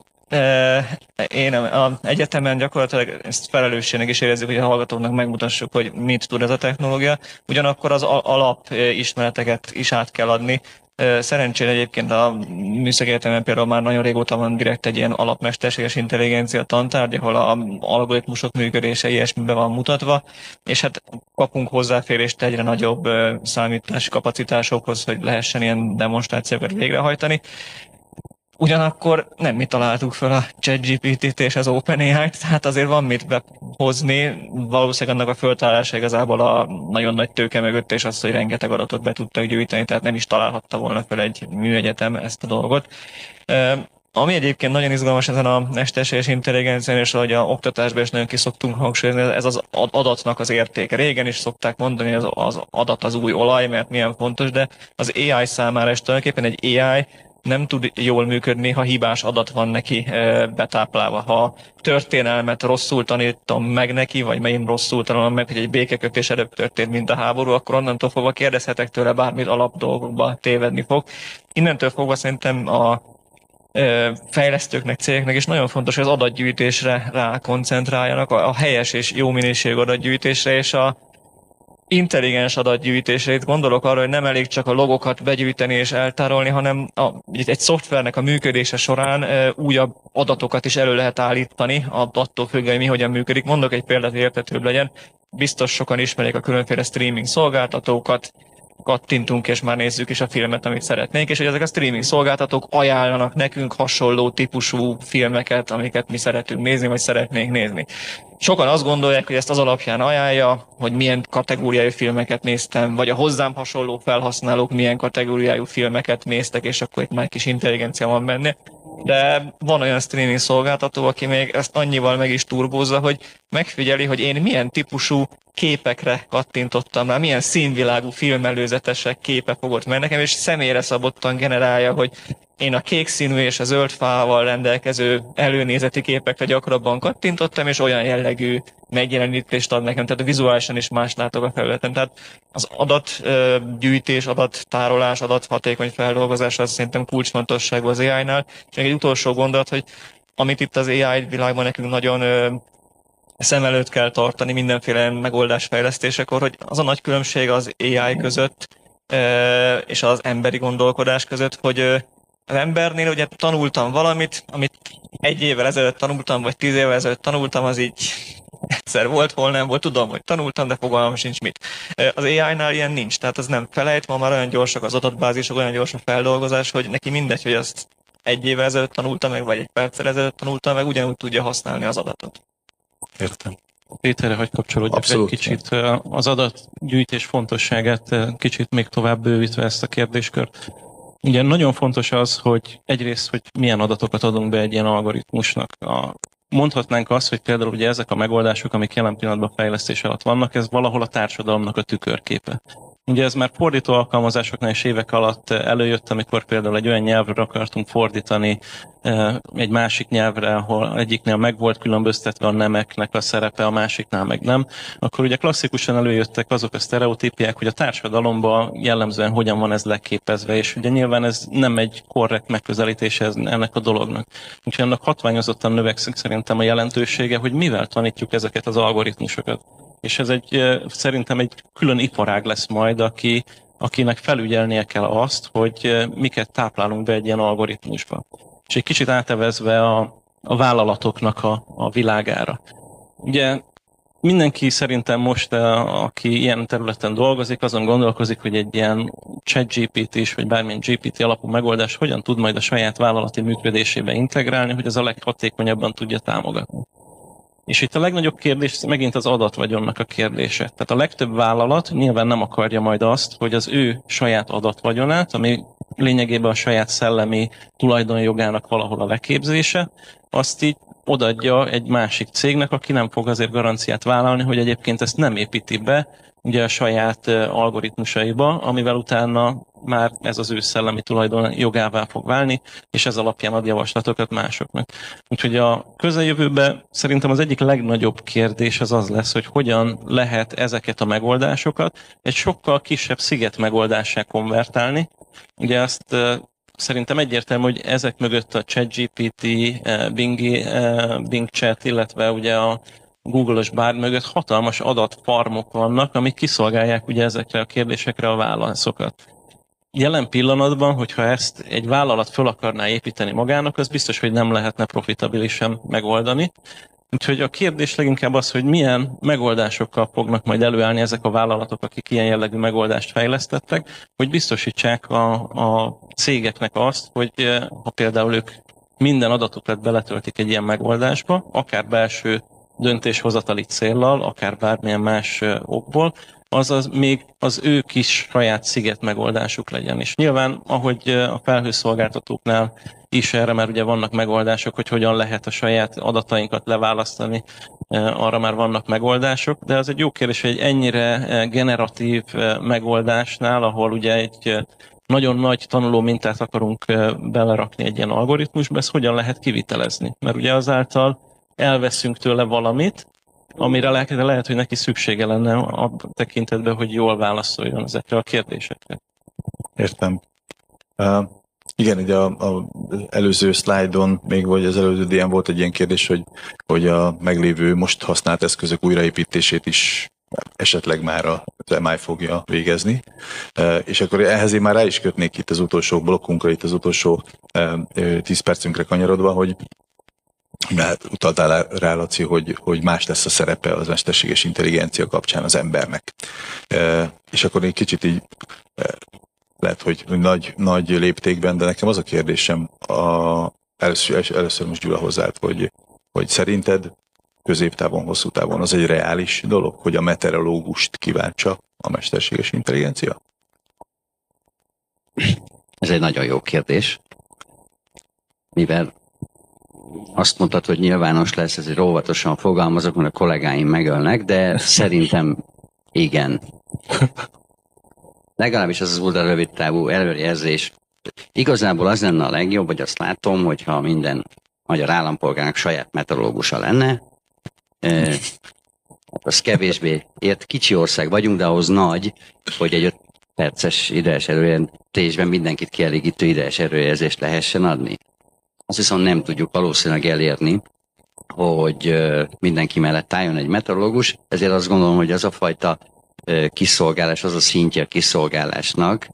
én az egyetemen gyakorlatilag ezt felelősségnek is érezzük, hogy a hallgatóknak megmutassuk, hogy mit tud ez a technológia. Ugyanakkor az alapismereteket is át kell adni. Szerencsére egyébként a Műszaki Egyetemen például már nagyon régóta van direkt egy ilyen alapmesterséges intelligencia tantárgy, ahol az algoritmusok működése ilyesmiben van mutatva, és hát kapunk hozzáférést egyre nagyobb számítási kapacitásokhoz, hogy lehessen ilyen demonstrációkat végrehajtani. Ugyanakkor nem mi találtuk fel a ChatGPT-t és az OpenAI-t, tehát azért van mit behozni. Valószínűleg annak a föltárása igazából a nagyon nagy tőke mögött, és az, hogy rengeteg adatot be tudtak gyűjteni, tehát nem is találhatta volna fel egy műegyetem ezt a dolgot. Ami egyébként nagyon izgalmas ezen a mesterséges intelligencián, és ahogy a oktatásban is nagyon ki szoktunk hangsúlyozni, ez az adatnak az értéke. Régen is szokták mondani, hogy az adat az új olaj, mert milyen fontos, de az AI számára is tulajdonképpen egy AI nem tud jól működni, ha hibás adat van neki betáplálva. Ha történelmet rosszul tanítom meg neki, vagy én rosszul tanulom meg, hogy egy békekötés előbb történt, mint a háború, akkor onnantól fogva kérdezhetek tőle bármit, alap dolgokba tévedni fog. Innentől fogva szerintem a fejlesztőknek, cégeknek is nagyon fontos, hogy az adatgyűjtésre rá koncentráljanak, a helyes és jó minőségű adatgyűjtésre, és a intelligens adatgyűjtésre. Itt gondolok arra, hogy nem elég csak a logokat begyűjteni és eltárolni, hanem egy szoftvernek a működése során újabb adatokat is elő lehet állítani, attól függően, hogy mi hogyan működik. Mondok egy példát, hogy érthetőbb legyen. Biztos sokan ismerik a különféle streaming szolgáltatókat, kattintunk és már nézzük is a filmet, amit szeretnénk, és hogy ezek a streaming szolgáltatók ajánlanak nekünk hasonló típusú filmeket, amiket mi szeretünk nézni, vagy szeretnénk nézni. Sokan azt gondolják, hogy ezt az alapján ajánlja, hogy milyen kategóriájú filmeket néztem, vagy a hozzám hasonló felhasználók milyen kategóriájú filmeket néztek, és akkor itt már kis intelligencia van benne. De van olyan streaming szolgáltató, aki még ezt annyival meg is turbózza, hogy megfigyeli, hogy én milyen típusú képekre kattintottam rá, milyen színvilágú filmelőzetesek képe fogott meg nekem, és személyre szabottan generálja, hogy én a kék színű és a zöld fával rendelkező előnézeti képekre gyakrabban kattintottam, és olyan jellegű megjelenítést ad nekem, tehát vizuálisan is más látok a felületen. Tehát az adatgyűjtés, adattárolás, adathatékony feldolgozás az szerintem kulcsfontosságú az AI-nál. És egy utolsó gondolat, hogy amit itt az AI világban nekünk nagyon szem előtt kell tartani mindenféle megoldásfejlesztésekor, hogy az a nagy különbség az AI között és az emberi gondolkodás között, hogy az embernél ugye tanultam valamit, amit 1 évvel ezelőtt tanultam, vagy 10 évvel ezelőtt tanultam, az így egyszer volt, hol nem volt, tudom, hogy tanultam, de fogalmam sincs mit. Az AI-nál ilyen nincs, tehát az nem felejt, ma már olyan gyorsak az adatbázisok, olyan gyors a feldolgozás, hogy neki mindegy, hogy azt 1 évvel ezelőtt tanulta meg, vagy 1 perccel ezelőtt tanulta meg, ugyanúgy tudja használni az adatot. Értem. Péterre, hogy kapcsolódjak Abszolút. egy kicsit az adatgyűjtés fontosságát, kicsit még tovább bővítve ezt a kérdéskört. Ugye nagyon fontos az, hogy egyrészt, hogy milyen adatokat adunk be egy ilyen algoritmusnak. Mondhatnánk azt, hogy például ugye ezek a megoldások, amik jelen pillanatban fejlesztés alatt vannak, ez valahol a társadalomnak a tükörképe. Ugye ez már fordító alkalmazásoknál is évek alatt előjött, amikor például egy olyan nyelvre akartunk fordítani egy másik nyelvre, ahol egyiknél meg volt különböztetve a nemeknek a szerepe, a másiknál meg nem, akkor ugye klasszikusan előjöttek azok a sztereotípiák, hogy a társadalomban jellemzően hogyan van ez leképezve, és ugye nyilván ez nem egy korrekt megközelítés ennek a dolognak. Úgyhogy ennek hatványozottan növekszik szerintem a jelentősége, hogy mivel tanítjuk ezeket az algoritmusokat. És ez szerintem egy külön iparág lesz majd, akinek felügyelnie kell azt, hogy miket táplálunk be egy ilyen algoritmusba. És egy kicsit átevezve a vállalatoknak a világára. Ugye mindenki szerintem most, aki ilyen területen dolgozik, azon gondolkozik, hogy egy ilyen ChatGPT is, vagy bármilyen GPT alapú megoldás hogyan tud majd a saját vállalati működésébe integrálni, hogy ez a leghatékonyabban tudja támogatni. És itt a legnagyobb kérdés megint az adatvagyonnak a kérdése. Tehát a legtöbb vállalat nyilván nem akarja majd azt, hogy az ő saját adatvagyonát, ami lényegében a saját szellemi tulajdonjogának valahol a leképzése, azt így odaadja egy másik cégnek, aki nem fog azért garanciát vállalni, hogy egyébként ezt nem építi be ugye a saját algoritmusaiba, amivel utána már ez az ő szellemi tulajdon jogává fog válni, és ez alapján ad javaslatokat másoknak. Úgyhogy a közeljövőben szerintem az egyik legnagyobb kérdés az lesz, hogy hogyan lehet ezeket a megoldásokat egy sokkal kisebb sziget megoldássá konvertálni. Ugye azt szerintem egyértelmű, hogy ezek mögött a ChatGPT, Bing Chat, illetve ugye a Google-os Bard mögött hatalmas adatfarmok vannak, amik kiszolgálják ugye ezekre a kérdésekre a válaszokat. Jelen pillanatban, hogyha ezt egy vállalat föl akarná építeni magának, az biztos, hogy nem lehetne profitabilisan megoldani. Úgyhogy a kérdés leginkább az, hogy milyen megoldásokkal fognak majd előállni ezek a vállalatok, akik ilyen jellegű megoldást fejlesztettek, hogy biztosítsák a cégeknek azt, hogy ha például ők minden adatukat beletöltik egy ilyen megoldásba, akár belső döntéshozatali céllal, akár bármilyen más okból, azaz még az ő kis saját sziget megoldásuk legyen. És nyilván, ahogy a felhőszolgáltatóknál is erre már ugye vannak megoldások, hogy hogyan lehet a saját adatainkat leválasztani, arra már vannak megoldások, de az egy jó kérdés, hogy egy ennyire generatív megoldásnál, ahol ugye egy nagyon nagy tanuló mintát akarunk belerakni egy ilyen algoritmusba, ezt hogyan lehet kivitelezni? Mert ugye azáltal elveszünk tőle valamit, amire lehet, hogy neki szüksége lenne a tekintetben, hogy jól válaszoljon ezekre a kérdésekre. Értem. Igen, ugye az előző szlájdon, még vagy az előző dián volt egy ilyen kérdés, hogy a meglévő, most használt eszközök újraépítését is esetleg már az MI fogja végezni. És akkor ehhez én már rá is kötnék itt az utolsó blokkunkra, itt az utolsó 10 percünkre kanyarodva, hogy mert utaltál rá, Laci, hogy más lesz a szerepe az mesterséges intelligencia kapcsán az embernek. És akkor egy kicsit így lehet, hogy nagy léptékben, de nekem az a kérdésem, először most Gyula hozzáállt, hogy szerinted középtávon, hosszú távon az egy reális dolog, hogy a meteorológust kiváltsa a mesterséges intelligencia? Ez egy nagyon jó kérdés. Mivel azt mondtad, hogy nyilvános lesz, ezért óvatosan fogalmazok, mert a kollégáim megölnek, de szerintem igen. Legalábbis az volt a rövid távú előrejelzés. Igazából az lenne a legjobb, hogy azt látom, hogyha minden magyar állampolgárnak saját meteorológusa lenne. Az kevésbé kicsi ország vagyunk, de ahhoz nagy, hogy egy 5 perces időjárás előjelentésben mindenkit kielégítő időjárás előrejelzést lehessen adni. Azt viszont nem tudjuk valószínűleg elérni, hogy mindenki mellett álljon egy meteorológus, ezért azt gondolom, hogy az a fajta kiszolgálás, az a szintje a kiszolgálásnak,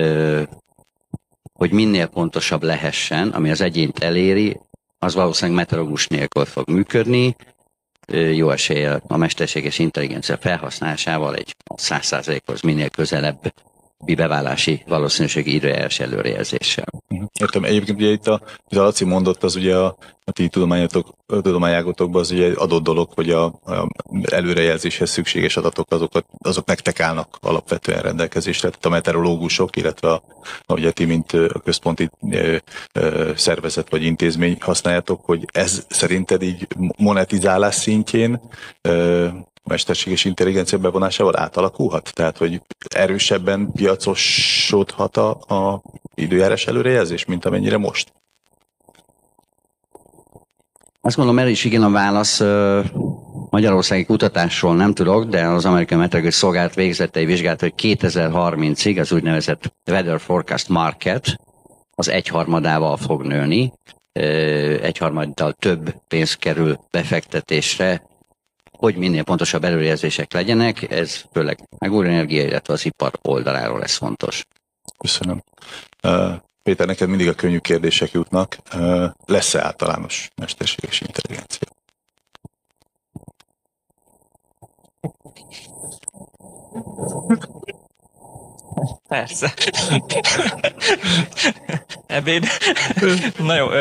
hogy minél pontosabb lehessen, ami az egyént eléri, az valószínűleg meteorológus nélkül fog működni, jó eséllyel a mesterséges intelligencia felhasználásával egy 100%-hoz minél közelebb beválási valószínűségi időjárás előrejelzéssel. Értem. Egyébként ugye itt a Laci mondott, az ugye a ti tudományágotokban az ugye adott dolog, hogy a előrejelzéshez szükséges adatok azok nektek állnak alapvetően rendelkezésre, tehát a meteorológusok, illetve ugye ti, mint a központi szervezet vagy intézmény használjátok, hogy ez szerinted így monetizálás szintjén mesterséges intelligencia bevonásával átalakulhat? Tehát, hogy erősebben piacosodhat a időjárás előrejelzés, mint amennyire most? Azt gondolom, erre is igen a válasz. Magyarországi kutatásról nem tudok, de az Amerikai Meteorológiai Szolgálat végzett egy vizsgálat, hogy 2030-ig az úgynevezett Weather Forecast Market az egyharmadával fog nőni, egyharmaddal több pénz kerül befektetésre, hogy minél pontosabb előrejelzések legyenek, ez főleg megújuló energia, illetve az ipar oldaláról lesz fontos. Köszönöm. Péter, neked mindig a könnyű kérdések jutnak. Lesz-e általános mesterséges intelligencia? Persze. Ebéd. Na jó,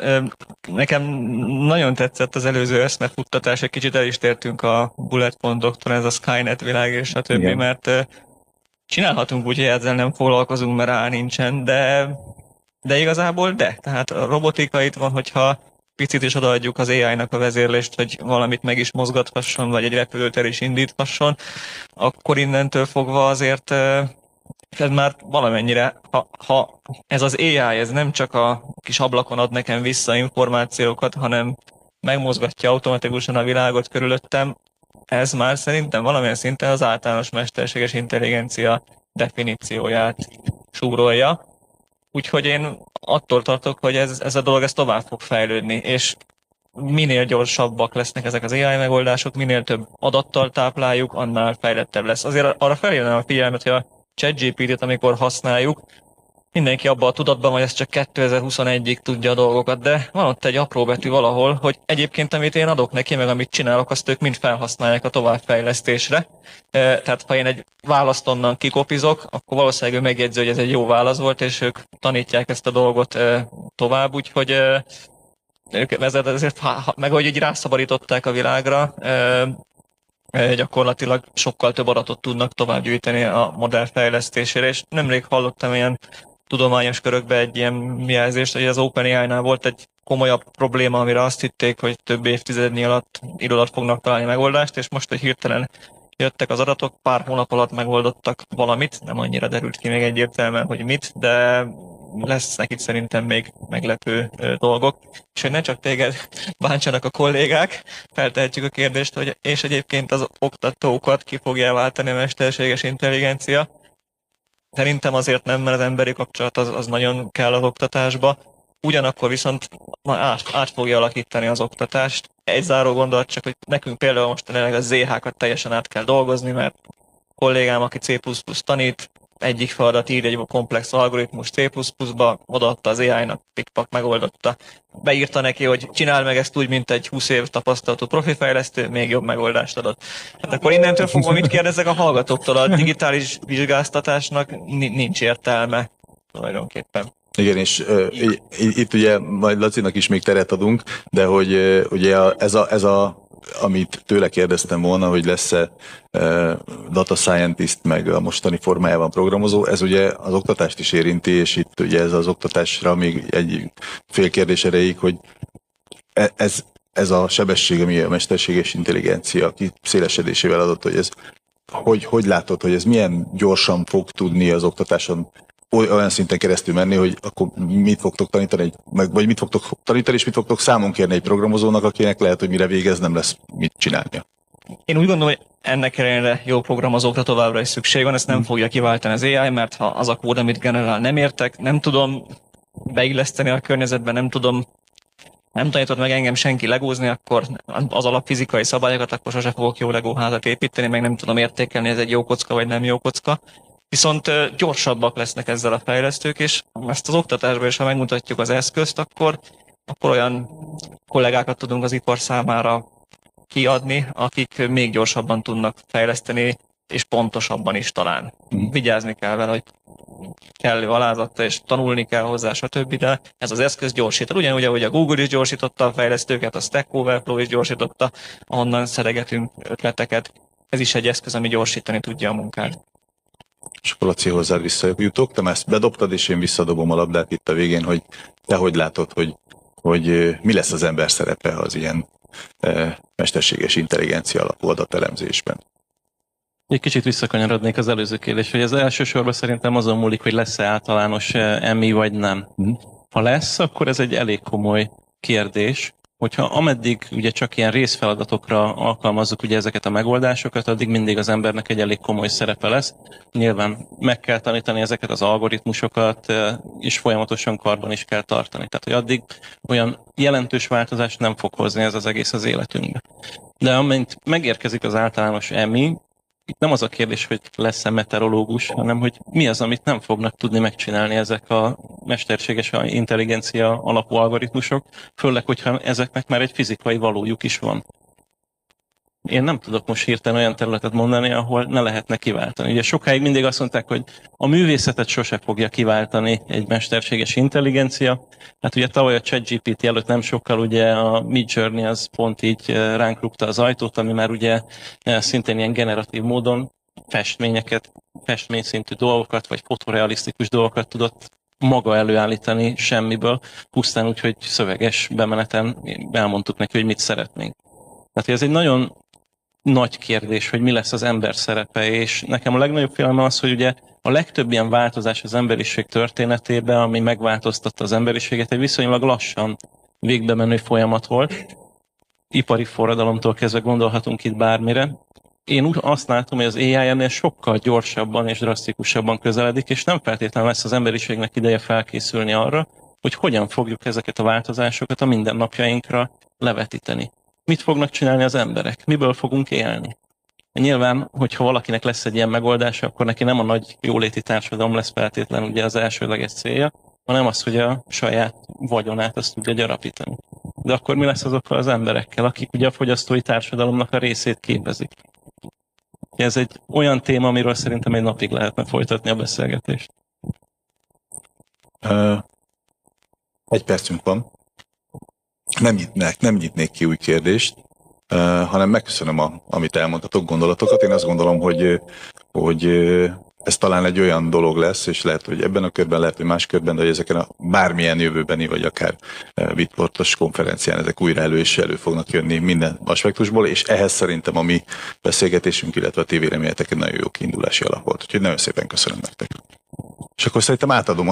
nekem nagyon tetszett az előző eszmefuttatás, egy kicsit el is tértünk a bullet pontokton, ez a Skynet világ és a többi, mert csinálhatunk úgy, hogy ezzel nem foglalkozunk, mert rá nincsen, de igazából tehát a robotika itt van, hogyha picit is odaadjuk az AI-nak a vezérlést, hogy valamit meg is mozgathasson, vagy egy repülőt is indíthasson, akkor innentől fogva azért ez már valamennyire, ha ez az AI, ez nem csak a kis ablakon ad nekem vissza információkat, hanem megmozgatja automatikusan a világot körülöttem, ez már szerintem valamilyen szinten az általános mesterséges intelligencia definícióját súrolja. Úgyhogy én attól tartok, hogy ez a dolog tovább fog fejlődni, és minél gyorsabbak lesznek ezek az AI megoldások, minél több adattal tápláljuk, annál fejlettebb lesz. Azért arra felhívnám a figyelmet, hogy a ChatGPT-t, amikor használjuk, mindenki abban a tudatban, hogy ez csak 2021-ig tudja a dolgokat, de van ott egy apró betű valahol, hogy egyébként amit én adok neki, meg amit csinálok, azt ők mind felhasználják a továbbfejlesztésre. Tehát ha én egy választ onnan kikopizok, akkor valószínűleg ő megjegyzi, hogy ez egy jó válasz volt, és ők tanítják ezt a dolgot tovább, úgyhogy ők ezért, meg hogy így rászabadították a világra, gyakorlatilag sokkal több adatot tudnak tovább gyűjteni a modell fejlesztésére, és nemrég hallottam ilyen tudományos körökbe egy ilyen jelzést, hogy az OpenAI-nál volt egy komolyabb probléma, amire azt hitték, hogy több évtizednyi idő alatt fognak találni megoldást, és most, hogy hirtelen jöttek az adatok, pár hónap alatt megoldottak valamit, nem annyira derült ki még egyértelműen, hogy mit, de lesznek itt szerintem még meglepő dolgok, és hogy ne csak téged bántsanak a kollégák, feltehetjük a kérdést, hogy és egyébként az oktatókat ki fogja váltani a mesterséges intelligencia. Szerintem azért nem, mert az emberi kapcsolat az nagyon kell az oktatásba. Ugyanakkor viszont át fogja alakítani az oktatást. Egy záró gondolat csak, hogy nekünk például most a ZH-kat teljesen át kell dolgozni, mert kollégám, aki C++ tanít, egyik feladat ír egy komplex algoritmus C++-ba, odaadta az AI-nak, pikpak megoldotta. Beírta neki, hogy csinál meg ezt úgy, mint egy 20 év tapasztalatú profi fejlesztő, még jobb megoldást adott. Hát akkor innentől fogva mit kérdezek a hallgatóktól? A digitális vizsgáztatásnak nincs értelme tulajdonképpen. Igen, és itt ugye majd Lacinak is még teret adunk, de hogy ugye ez a amit tőle kérdeztem volna, hogy lesz-e data scientist, meg a mostani formájában programozó, ez ugye az oktatást is érinti, és itt ugye ez az oktatásra még egy fél kérdés erejéig, hogy ez a sebesség, ami a mesterséges intelligencia szélesedésével adott, hogy ez hogy látod, hogy ez milyen gyorsan fog tudni az oktatáson olyan szinten keresztül menni, hogy akkor mit fogtok tanítani, vagy mit fogtok tanítani, és mit fogtok számon kérni egy programozónak, akinek lehet, hogy mire végez, nem lesz mit csinálnia. Én úgy gondolom, hogy ennek ellenére jó programozókra továbbra is szükség van, ezt nem fogja kiváltani az AI, mert ha az a kód, amit generál, nem értek, nem tudom beilleszteni a környezetben, nem tanított meg engem senki legózni, akkor az alapfizikai szabályokat, akkor sose fogok jó legóházat építeni, meg nem tudom értékelni, ez egy jó kocka vagy nem jó kocka. Viszont gyorsabbak lesznek ezzel a fejlesztők, és ezt az oktatásban is, ha megmutatjuk az eszközt, akkor olyan kollégákat tudunk az ipar számára kiadni, akik még gyorsabban tudnak fejleszteni, és pontosabban is talán. Vigyázni kell vele, hogy kellő alázattal, és tanulni kell hozzá, stb. De ez az eszköz gyorsít. Ugyanúgy, ahogy a Google is gyorsította a fejlesztőket, a Stack Overflow is gyorsította, ahonnan szeregetünk ötleteket. Ez is egy eszköz, ami gyorsítani tudja a munkát. És akkor Laci, hozzád visszajutok, te ezt bedobtad, és én visszadobom a labdát itt a végén, hogy te hogy látod, hogy mi lesz az ember szerepe az ilyen mesterséges intelligencia alapú adatelemzésben. Egy kicsit visszakanyarodnék az előző kérdésre, hogy ez elsősorban szerintem azon múlik, hogy lesz-e általános MI vagy nem. Ha lesz, akkor ez egy elég komoly kérdés, hogyha ameddig ugye csak ilyen részfeladatokra alkalmazzuk ugye ezeket a megoldásokat, addig mindig az embernek egy elég komoly szerepe lesz. Nyilván meg kell tanítani ezeket az algoritmusokat, és folyamatosan karban is kell tartani. Tehát, hogy addig olyan jelentős változást nem fog hozni ez az egész az életünkbe. De amint megérkezik az általános MI, itt nem az a kérdés, hogy lesz-e meteorológus, hanem hogy mi az, amit nem fognak tudni megcsinálni ezek a mesterséges intelligencia alapú algoritmusok, főleg, hogyha ezeknek már egy fizikai valójuk is van. Én nem tudok most hirtelen olyan területet mondani, ahol ne lehetne kiváltani. Ugye sokáig mindig azt mondták, hogy a művészetet sose fogja kiváltani egy mesterséges intelligencia. Hát ugye tavaly a ChatGPT előtt nem sokkal ugye a Midjourney az pont így ránk rúgta az ajtót, ami már ugye szintén ilyen generatív módon festményeket, festményszintű dolgokat, vagy fotorealisztikus dolgokat tudott maga előállítani semmiből, pusztán úgy, hogy szöveges bemeneten elmondtuk neki, hogy mit szeretnénk. Tehát ez egy nagyon nagy kérdés, hogy mi lesz az ember szerepe, és nekem a legnagyobb félelem az, hogy ugye a legtöbb ilyen változás az emberiség történetében, ami megváltoztatta az emberiséget, egy viszonylag lassan végbe menő folyamat volt. Ipari forradalomtól kezdve gondolhatunk itt bármire. Én azt látom, hogy az AI ennél sokkal gyorsabban és drasztikusabban közeledik, és nem feltétlenül lesz az emberiségnek ideje felkészülni arra, hogy hogyan fogjuk ezeket a változásokat a mindennapjainkra levetíteni. Mit fognak csinálni az emberek? Miből fogunk élni? Nyilván, hogyha valakinek lesz egy ilyen megoldása, akkor neki nem a nagy jóléti társadalom lesz feltétlenül ugye az elsődleges célja, hanem az, hogy a saját vagyonát azt tudja gyarapítani. De akkor mi lesz azokkal az emberekkel, akik ugye a fogyasztói társadalomnak a részét képezik? Ez egy olyan téma, amiről szerintem egy napig lehetne folytatni a beszélgetést. Egy percünk van. Nem nyitnék ki új kérdést, hanem megköszönöm, amit elmondhatok, gondolatokat. Én azt gondolom, hogy ez talán egy olyan dolog lesz, és lehet, hogy ebben a körben, lehet, hogy más körben, de hogy ezeken a bármilyen jövőbeni, vagy akár bitportos konferencián ezek újra elő fognak jönni minden aspektusból, és ehhez szerintem a mi beszélgetésünk, illetve a tévéreményetek egy nagyon jó kiindulási alap volt. Úgyhogy nagyon szépen köszönöm nektek. És akkor szerintem átadom